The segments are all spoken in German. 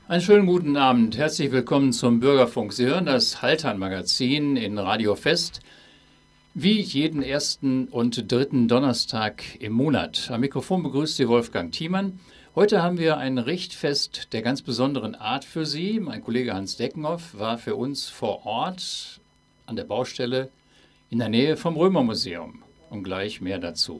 Einen schönen guten Abend. Herzlich willkommen zum Bürgerfunk. Sie hören das Haltern-Magazin in Radio Fest, wie jeden ersten und dritten Donnerstag im Monat. Am Mikrofon begrüßt Sie Wolfgang Thiemann. Heute haben wir ein Richtfest der ganz besonderen Art für Sie. Mein Kollege Hans Deckenhoff war für uns vor Ort an der Baustelle in der Nähe vom Römermuseum. Und gleich mehr dazu.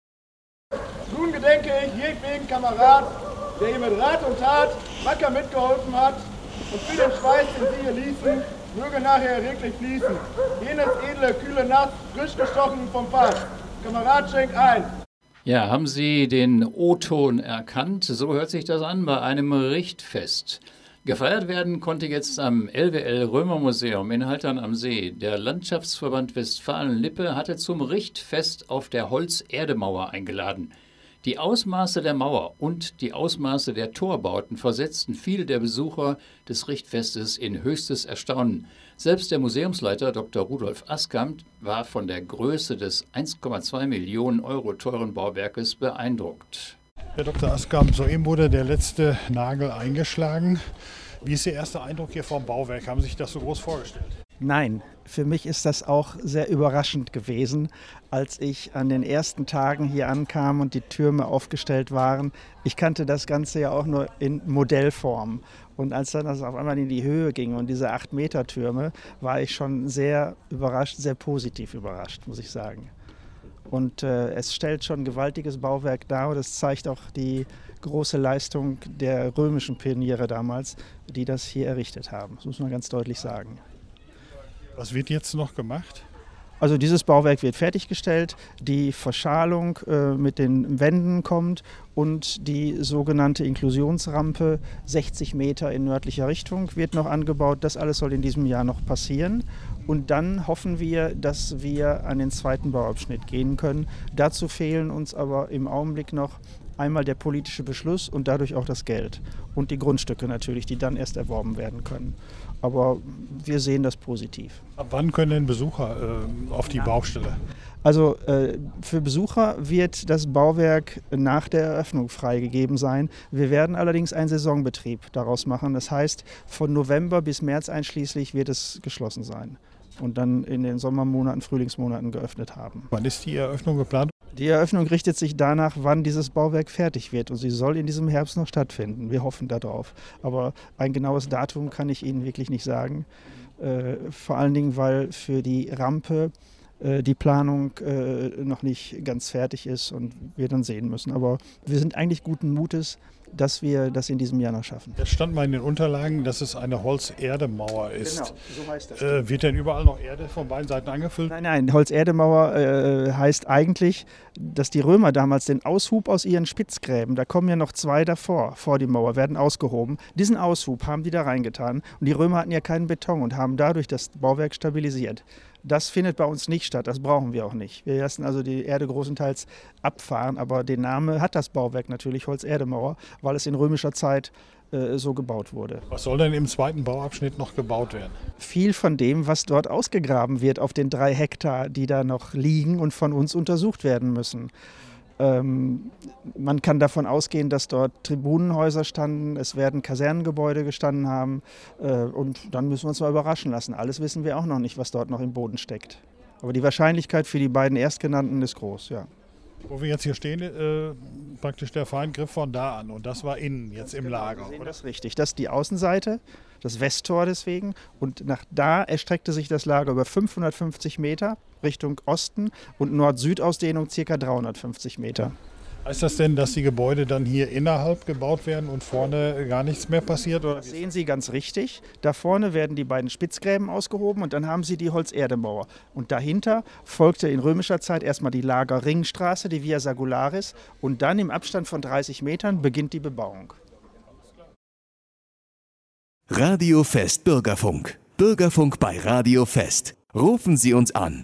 Nun gedenke ich jedwegen Kamerad, der ihr mit Rat und Tat wacker mitgeholfen hat und für den Schweiß, den sie hier ließen, möge nachher reglich fließen. Jenes edle, kühle Nass, frisch gestochen vom Fass. Kamerad, schenkt ein. Ja, haben Sie den O-Ton erkannt? So hört sich das an bei einem Richtfest. Gefeiert werden konnte jetzt am LWL Römermuseum in Haltern am See. Der Landschaftsverband Westfalen-Lippe hatte zum Richtfest auf der Holz-Erde-Mauer eingeladen. Die Ausmaße der Mauer und die Ausmaße der Torbauten versetzten viele der Besucher des Richtfestes in höchstes Erstaunen. Selbst der Museumsleiter Dr. Rudolf Askamp war von der Größe des 1,2 Millionen Euro teuren Bauwerkes beeindruckt. Herr Dr. Askamp, soeben wurde der letzte Nagel eingeschlagen. Wie ist Ihr erster Eindruck hier vom Bauwerk? Haben Sie sich das so groß vorgestellt? Nein, für mich ist das auch sehr überraschend gewesen, als ich an den ersten Tagen hier ankam und die Türme aufgestellt waren. Ich kannte das Ganze ja auch nur in Modellform. Und als dann das auf einmal in die Höhe ging und diese 8-Meter-Türme, war ich schon sehr überrascht, sehr positiv überrascht, muss ich sagen. Und es stellt schon ein gewaltiges Bauwerk dar und es zeigt auch die große Leistung der römischen Pioniere damals, die das hier errichtet haben. Das muss man ganz deutlich sagen. Was wird jetzt noch gemacht? Also dieses Bauwerk wird fertiggestellt, die Verschalung mit den Wänden kommt und die sogenannte Inklusionsrampe 60 Meter in nördlicher Richtung wird noch angebaut. Das alles soll in diesem Jahr noch passieren. Und dann hoffen wir, dass wir an den zweiten Bauabschnitt gehen können. Dazu fehlen uns aber im Augenblick noch einmal der politische Beschluss und dadurch auch das Geld. Und die Grundstücke natürlich, die dann erst erworben werden können. Aber wir sehen das positiv. Ab wann können denn Besucher auf die Baustelle? Also für Besucher wird das Bauwerk nach der Eröffnung freigegeben sein. Wir werden allerdings einen Saisonbetrieb daraus machen. Das heißt, von November bis März einschließlich wird es geschlossen sein und dann in den Sommermonaten, Frühlingsmonaten geöffnet haben. Wann ist die Eröffnung geplant? Die Eröffnung richtet sich danach, wann dieses Bauwerk fertig wird und sie soll in diesem Herbst noch stattfinden. Wir hoffen darauf. Aber ein genaues Datum kann ich Ihnen wirklich nicht sagen. Vor allen Dingen, weil für die Rampe die Planung noch nicht ganz fertig ist und wir dann sehen müssen. Aber wir sind eigentlich guten Mutes, dass wir das in diesem Jahr noch schaffen. Jetzt stand mal in den Unterlagen, dass es eine Holz-Erde-Mauer ist. Genau, so heißt das. Wird denn überall noch Erde von beiden Seiten angefüllt? Nein, Holz-Erde-Mauer heißt eigentlich, dass die Römer damals den Aushub aus ihren Spitzgräben, da kommen ja noch 2 davor, vor die Mauer, werden ausgehoben. Diesen Aushub haben die da reingetan und die Römer hatten ja keinen Beton und haben dadurch das Bauwerk stabilisiert. Das findet bei uns nicht statt, das brauchen wir auch nicht. Wir lassen also die Erde großenteils abfahren, aber den Namen hat das Bauwerk natürlich Holz-Erde-Mauer, weil es in römischer Zeit so gebaut wurde. Was soll denn im zweiten Bauabschnitt noch gebaut werden? Viel von dem, was dort ausgegraben wird auf den 3 Hektar, die da noch liegen und von uns untersucht werden müssen. Man kann davon ausgehen, dass dort Tribunenhäuser standen, es werden Kasernengebäude gestanden haben und dann müssen wir uns mal überraschen lassen. Alles wissen wir auch noch nicht, was dort noch im Boden steckt. Aber die Wahrscheinlichkeit für die beiden Erstgenannten ist groß, ja. Wo wir jetzt hier stehen, praktisch der Feind griff von da an und das war innen jetzt im Lager. Wir sehen das richtig. Das ist die Außenseite, das Westtor deswegen und nach da erstreckte sich das Lager über 550 Meter Richtung Osten und Nord-Süd-Ausdehnung ca. 350 Meter. Heißt das denn, dass die Gebäude dann hier innerhalb gebaut werden und vorne gar nichts mehr passiert? Oder? Das sehen Sie ganz richtig. Da vorne werden die beiden Spitzgräben ausgehoben und dann haben Sie die Holz-Erde-Mauer. Und dahinter folgte in römischer Zeit erstmal die Lagerringstraße, die Via Sagularis und dann im Abstand von 30 Metern beginnt die Bebauung. Radio Fest Bürgerfunk. Bürgerfunk bei Radio Fest. Rufen Sie uns an.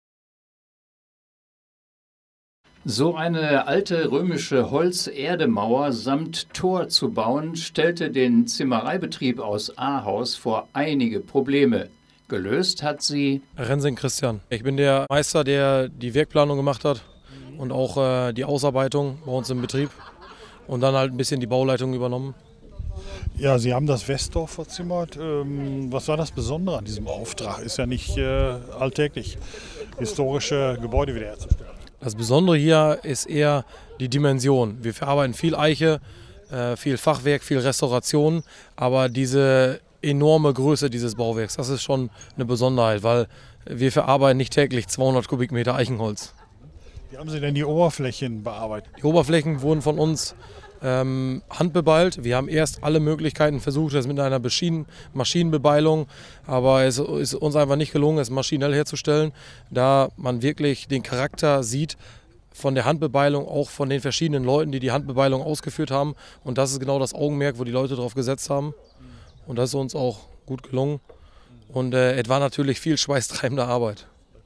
So eine alte römische Holz-Erde-Mauer samt Tor zu bauen, stellte den Zimmereibetrieb aus Ahaus vor einige Probleme. Gelöst hat sie Rensing Christian. Ich bin der Meister, der die Werkplanung gemacht hat und auch die Ausarbeitung bei uns im Betrieb und dann halt ein bisschen die Bauleitung übernommen. Ja, Sie haben das Westdorf verzimmert. Was war das Besondere an diesem Auftrag? Ist ja nicht alltäglich, historische Gebäude wiederherzustellen. Das Besondere hier ist eher die Dimension. Wir verarbeiten viel Eiche, viel Fachwerk, viel Restauration, aber diese enorme Größe dieses Bauwerks, das ist schon eine Besonderheit, weil wir verarbeiten nicht täglich 200 Kubikmeter Eichenholz. Wie haben Sie denn die Oberflächen bearbeitet? Die Oberflächen wurden von uns handbebeilt. Wir haben erst alle Möglichkeiten versucht, das mit einer Maschinenbebeilung, aber es ist uns einfach nicht gelungen, es maschinell herzustellen, da man wirklich den Charakter sieht von der Handbebeilung, auch von den verschiedenen Leuten, die die Handbebeilung ausgeführt haben. Und das ist genau das Augenmerk, wo die Leute drauf gesetzt haben. Und das ist uns auch gut gelungen. Und es war natürlich viel schweißtreibende Arbeit.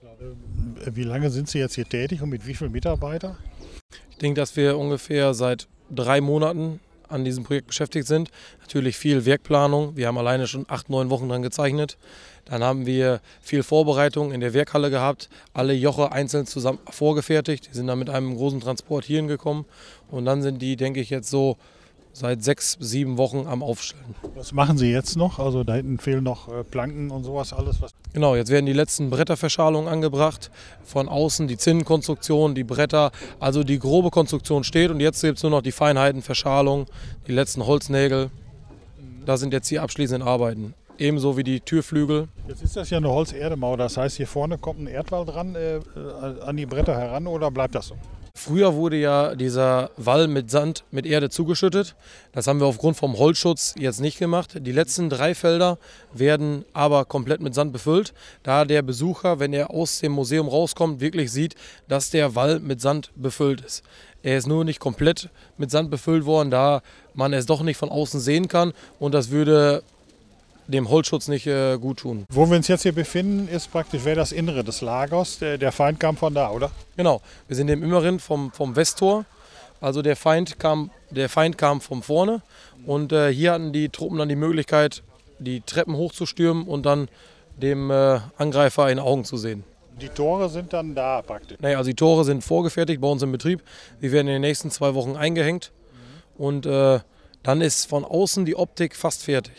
Wie lange sind Sie jetzt hier tätig und mit wie vielen Mitarbeitern? Ich denke, dass wir ungefähr seit 3 Monaten an diesem Projekt beschäftigt sind. Natürlich viel Werkplanung. Wir haben alleine schon 8, 9 Wochen dran gezeichnet. Dann haben wir viel Vorbereitung in der Werkhalle gehabt. Alle Joche einzeln zusammen vorgefertigt. Die sind dann mit einem großen Transport hierhin gekommen. Und dann sind die, denke ich, jetzt so seit 6, 7 Wochen am Aufstellen. Was machen Sie jetzt noch? Also da hinten fehlen noch Planken und sowas alles. Genau, jetzt werden die letzten Bretterverschalungen angebracht. Von außen die Zinnenkonstruktion, die Bretter. Also die grobe Konstruktion steht und jetzt gibt es nur noch die Feinheiten, Verschalung, die letzten Holznägel. Da sind jetzt die abschließenden Arbeiten. Ebenso wie die Türflügel. Jetzt ist das ja eine Holzerdemauer. Das heißt, hier vorne kommt ein Erdwall dran an die Bretter heran oder bleibt das so? Früher wurde ja dieser Wall mit Sand, mit Erde zugeschüttet. Das haben wir aufgrund vom Holzschutz jetzt nicht gemacht. Die letzten 3 Felder werden aber komplett mit Sand befüllt, da der Besucher, wenn er aus dem Museum rauskommt, wirklich sieht, dass der Wall mit Sand befüllt ist. Er ist nur nicht komplett mit Sand befüllt worden, da man es doch nicht von außen sehen kann und das würde dem Holzschutz nicht gut tun. Wo wir uns jetzt hier befinden, wäre das Innere des Lagers. Der Feind kam von da, oder? Genau, wir sind im Inneren vom Westtor. Also der Feind kam von vorne und hier hatten die Truppen dann die Möglichkeit, die Treppen hochzustürmen und dann dem Angreifer in die Augen zu sehen. Die Tore sind dann da praktisch? Naja, also die Tore sind vorgefertigt bei uns im Betrieb. Die werden in den nächsten 2 Wochen eingehängt und dann ist von außen die Optik fast fertig.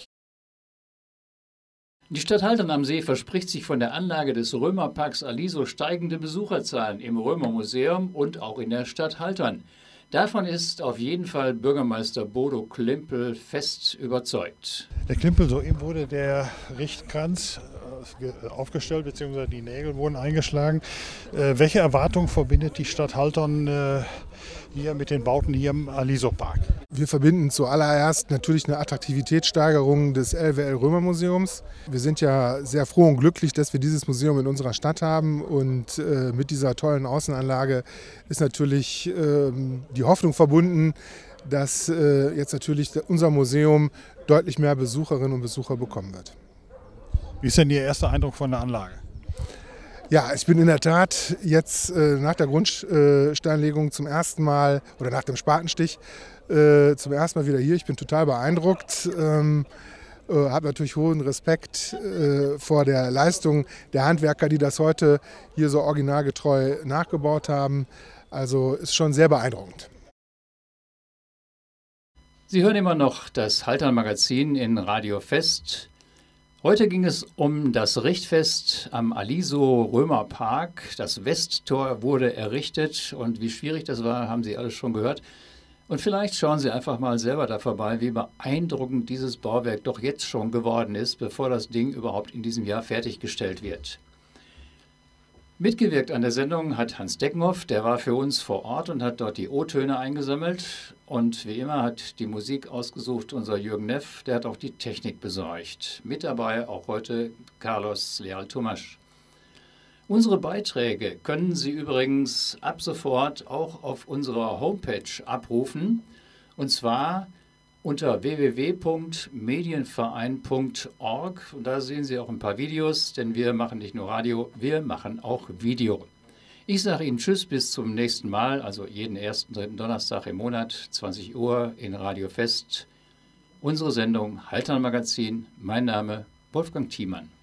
Die Stadt Haltern am See verspricht sich von der Anlage des Römerparks Aliso steigende Besucherzahlen im Römermuseum und auch in der Stadt Haltern. Davon ist auf jeden Fall Bürgermeister Bodo Klimpel fest überzeugt. Der Klimpel, soeben wurde der Richtkranz aufgestellt, beziehungsweise die Nägel wurden eingeschlagen. Welche Erwartungen verbindet die Stadt Haltern hier mit den Bauten hier im Aliso-Park? Wir verbinden zuallererst natürlich eine Attraktivitätssteigerung des LWL Römermuseums. Wir sind ja sehr froh und glücklich, dass wir dieses Museum in unserer Stadt haben und mit dieser tollen Außenanlage ist natürlich die Hoffnung verbunden, dass jetzt natürlich unser Museum deutlich mehr Besucherinnen und Besucher bekommen wird. Wie ist denn Ihr erster Eindruck von der Anlage? Ja, ich bin in der Tat jetzt nach der Grundsteinlegung zum ersten Mal oder nach dem Spatenstich zum ersten Mal wieder hier. Ich bin total beeindruckt, habe natürlich hohen Respekt vor der Leistung der Handwerker, die das heute hier so originalgetreu nachgebaut haben. Also ist schon sehr beeindruckend. Sie hören immer noch das Haltern-Magazin in Radio Fest. Heute ging es um das Richtfest am Aliso Römerpark. Das Westtor wurde errichtet und wie schwierig das war, haben Sie alles schon gehört. Und vielleicht schauen Sie einfach mal selber da vorbei, wie beeindruckend dieses Bauwerk doch jetzt schon geworden ist, bevor das Ding überhaupt in diesem Jahr fertiggestellt wird. Mitgewirkt an der Sendung hat Hans Deckenhoff, der war für uns vor Ort und hat dort die O-Töne eingesammelt. Und wie immer hat die Musik ausgesucht unser Jürgen Neff, der hat auch die Technik besorgt. Mit dabei auch heute Carlos Leal-Tomasch. Unsere Beiträge können Sie übrigens ab sofort auch auf unserer Homepage abrufen. Und zwar unter www.medienverein.org. Und da sehen Sie auch ein paar Videos, denn wir machen nicht nur Radio, wir machen auch Video. Ich sage Ihnen Tschüss, bis zum nächsten Mal, also jeden ersten, dritten Donnerstag im Monat, 20 Uhr in Radio Fest. Unsere Sendung Haltern Magazin. Mein Name Wolfgang Thiemann.